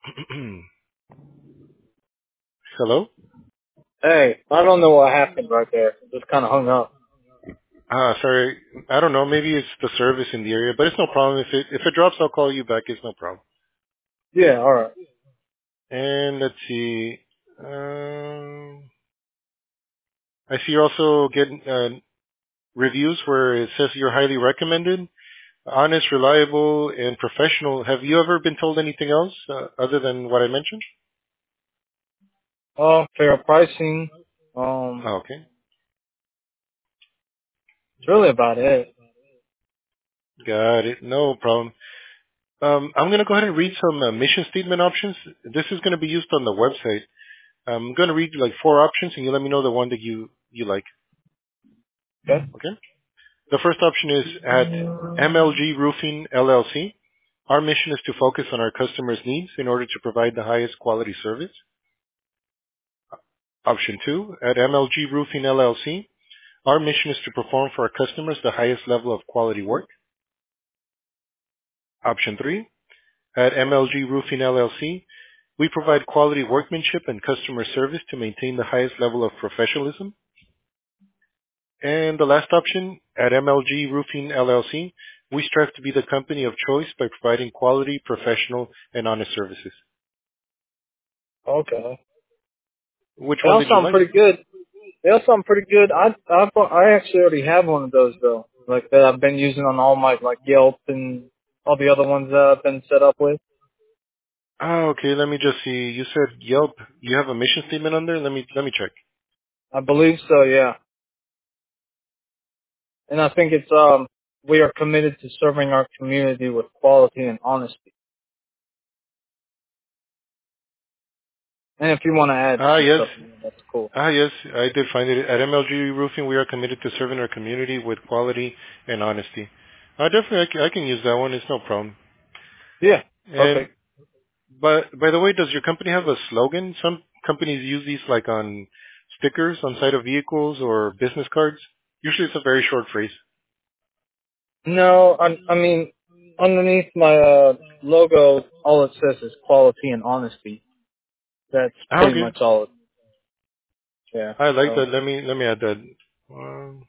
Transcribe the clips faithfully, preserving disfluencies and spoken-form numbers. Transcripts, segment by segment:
Hello? Hey, I don't know what happened right there. Just kind of hung up. Ah, sorry. I don't know. Maybe it's the service in the area, but it's no problem. If it if it drops, I'll call you back. It's no problem. Yeah, all right. And let's see. Um, I see you're also getting uh, reviews where it says you're highly recommended, honest, reliable, and professional. Have you ever been told anything else uh, other than what I mentioned? Uh, fair pricing. Um, Oh, okay. it's really about it. Got it. No problem. Um, I'm going to go ahead and read some uh, mission statement options. This is going to be used on the website. I'm going to read like four options, and you let me know the one that you you like. Okay. Okay. The first option is at M L G Roofing L L C. Our mission is to focus on our customers' needs in order to provide the highest quality service. Option two, at M L G Roofing L L C. Our mission is to perform for our customers the highest level of quality work. Option three, at M L G Roofing L L C. We provide quality workmanship and customer service to maintain the highest level of professionalism. And the last option, at M L G Roofing L L C, we strive to be the company of choice by providing quality, professional, and honest services. Okay. Which They one all did you sound like? pretty good. They all sound pretty good. I, I, I actually already have one of those though. Like that I've been using on all my like Yelp and all the other ones that I've been set up with. Oh, okay. Let me just see. You said Yelp. You have a mission statement on there. Let me let me check. I believe so, yeah. And I think it's um we are committed to serving our community with quality and honesty. And if you want to add Ah, some yes. stuff in there, that's cool. Ah, yes. I did find it at M L G Roofing. We are committed to serving our community with quality and honesty. Uh, definitely, I can, I can use that one. It's no problem. Yeah. And Perfect. but by the way, does your company have a slogan? Some companies use these like on stickers on side of vehicles or business cards. Usually, it's a very short phrase. No, I, I mean, underneath my uh, logo, all it says is quality and honesty. That's Ah, pretty okay. much all. It, yeah. I like So that. Let me let me add that. Um,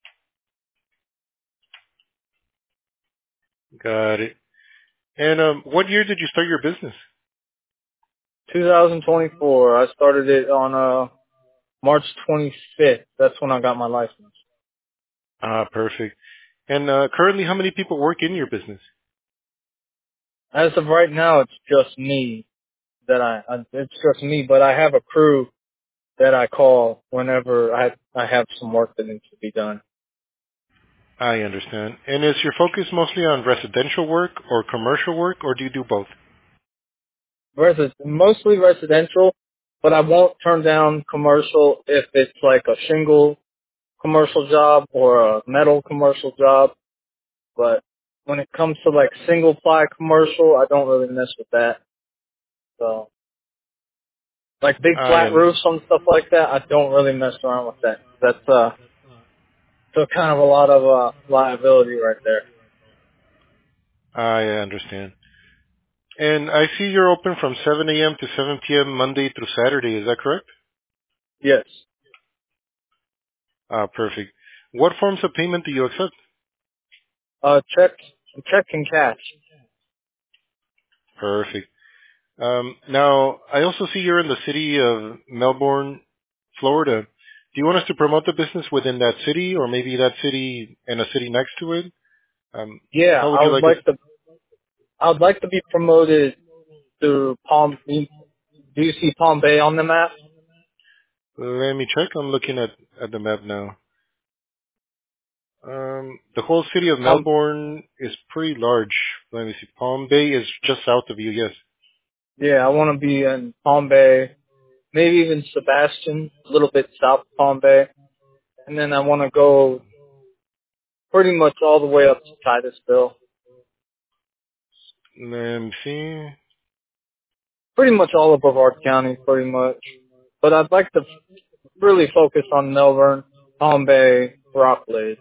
got it. And um, what year did you start your business? twenty twenty-four, I started it on uh March twenty-fifth. That's when I got my license. Ah, perfect. And uh, currently, how many people work in your business? As of right now, it's just me that I, I it's just me, but I have a crew that I call whenever I I have some work that needs to be done. I understand. And is your focus mostly on residential work or commercial work, or do you do both? Resi- mostly residential, but I won't turn down commercial if it's like a shingle commercial job or a metal commercial job. But when it comes to like single ply commercial, I don't really mess with that. So like big I flat un- roofs and stuff like that, I don't really mess around with that. That's uh so kind of a lot of uh liability right there. I understand. And I see you're open from seven a m to seven p m Monday through Saturday. Is that correct? Yes. Ah, perfect. What forms of payment do you accept? Uh check check and cash. Perfect. Um, now, I also see you're in the city of Melbourne, Florida. Do you want us to promote the business within that city, or maybe that city and a city next to it? Um, Yeah, how would I you would like us? like to I would like to be promoted to Palm. Do you see Palm Bay on the map? Let me check. I'm looking at, at the map now. Um, the whole city of Um, Melbourne is pretty large. Let me see. Palm Bay is just south of you. Yes. yeah, I want to be in Palm Bay, maybe even Sebastian, a little bit south of Palm Bay, and then I want to go pretty much all the way up to Titusville, Let me see. pretty much all of Brevard County, pretty much. But I'd like to really focus on Melbourne, Palm Bay, Rockledge.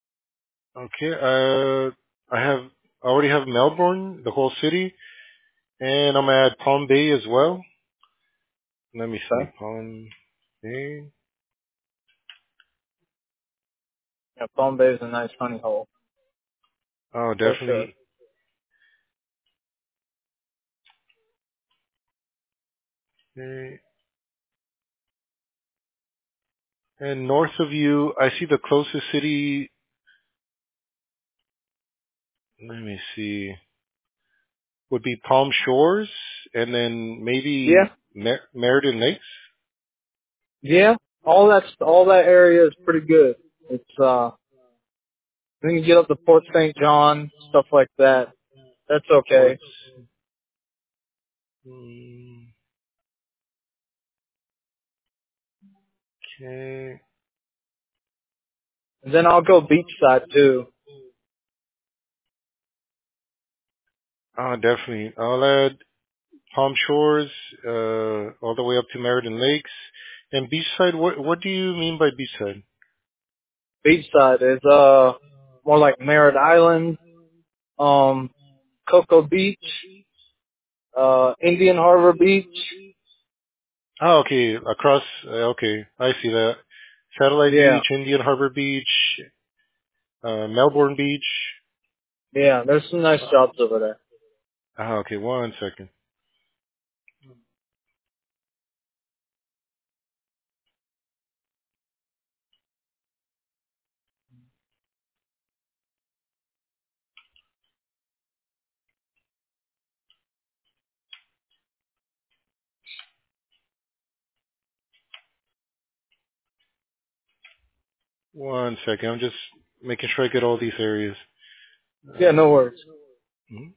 Okay. Uh, I have I already have Melbourne, the whole city. And I'm at Palm Bay as well. Let me see. Okay. Palm Bay. Yeah, Palm Bay is a nice honey hole Oh, for sure. definitely. Okay. And north of you, I see the closest city. Let me see. Would be Palm Shores, and then Yeah, maybe Mer- Meriden Lakes. yeah. All that's all that area is pretty good. It's uh, then you get up to Port Saint John, stuff like that. That's okay. Ports. Mm, okay. And then I'll go beachside too. Oh, definitely. I'll add Palm Shores, uh, all the way up to Meriden Lakes. And beachside, what, what do you mean by beachside? Beachside is uh more like Merritt Island, um, Cocoa Beach, uh, Indian Harbor Beach. Oh, okay. Across, uh, okay. I see that. Satellite Yeah, Beach, Indian Harbor Beach, uh, Melbourne Beach. yeah. There's some nice Uh, jobs over there. ah, okay, one second. One second. I'm just making sure I get all these areas. Yeah, no Uh, worries. mhm.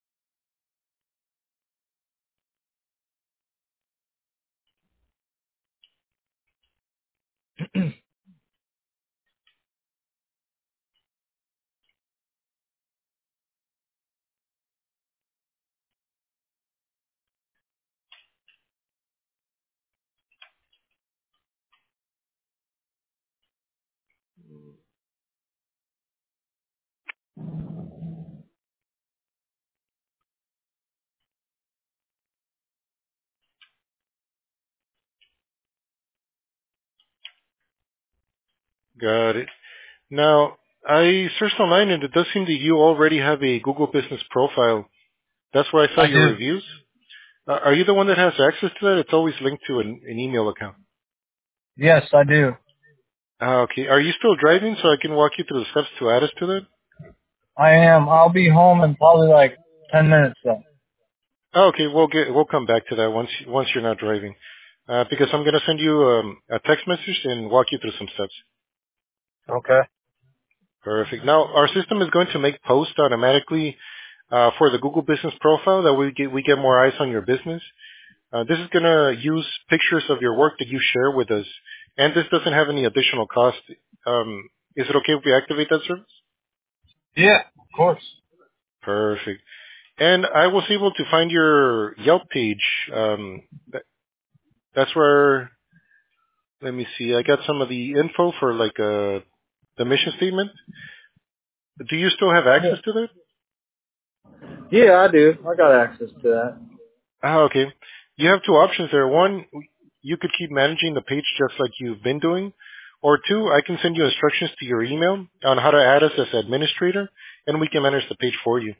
Got it. Now, I searched online and it does seem that you already have a Google Business profile. That's where I saw I your do. reviews. Uh, are you the one that has access to that? It's always linked to an, an email account. Yes, I do. Ah, okay. Are you still driving so I can walk you through the steps to add us to that? I am. I'll be home in probably like ten minutes though. Oh, okay, we'll get we'll come back to that once once you're not driving, uh, because I'm gonna send you um, a text message and walk you through some steps. Okay. Perfect. Now our system is going to make posts automatically uh, for the Google Business profile that we get we get more eyes on your business. Uh, this is gonna use pictures of your work that you share with us, and this doesn't have any additional cost. Um, is it okay if we activate that service? Yeah, of course. Perfect. And I was able to find your Yelp page. Um, that, that's where. Let me see. I got some of the info for like uh, the mission statement. Do you still have Yeah. access to that? Yeah, I do. I got access to that. Ah, okay. You have two options there. One, you could keep managing the page just like you've been doing. Or two, I can send you instructions to your email on how to add us as administrator, and we can manage the page for you.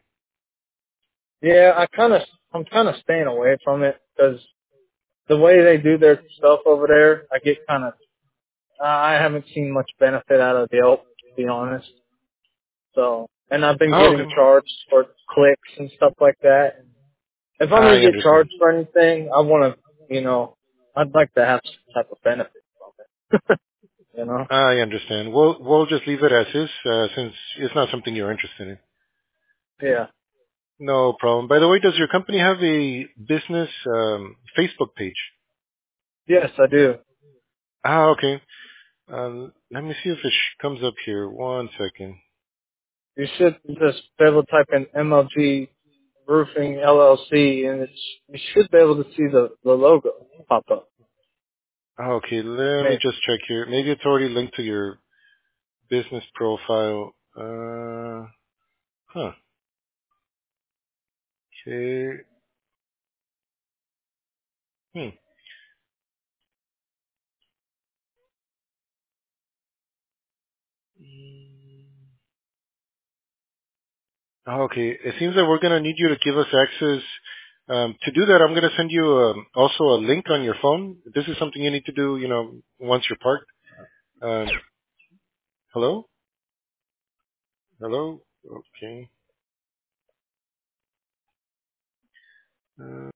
Yeah, I kind of, I'm kind of staying away from it because the way they do their stuff over there, I get kind of, I haven't seen much benefit out of Yelp, to be honest. So, and I've been Oh, getting okay. charged for clicks and stuff like that. If I'm I gonna get understand. charged for anything, I want to, you know, I'd like to have some type of benefit from it. you know? I understand. We'll we'll just leave it as is, uh, since it's not something you're interested in. Yeah. No problem. By the way, does your company have a business um, Facebook page? Yes, I do. Ah, okay. Um, let me see if it sh- comes up here. One second. You should just be able to type in M L G Roofing L L C, and it's, you should be able to see the, the logo pop up. Ah, okay, let me Maybe. just check here. Maybe it's already linked to your business profile. Uh, huh. Okay. Hmm. Okay. It seems that we're gonna need you to give us access. Um, to do that, I'm gonna send you um, also a link on your phone. This is something you need to do, you know, once you're parked. Um, hello? Hello? Okay. Uh,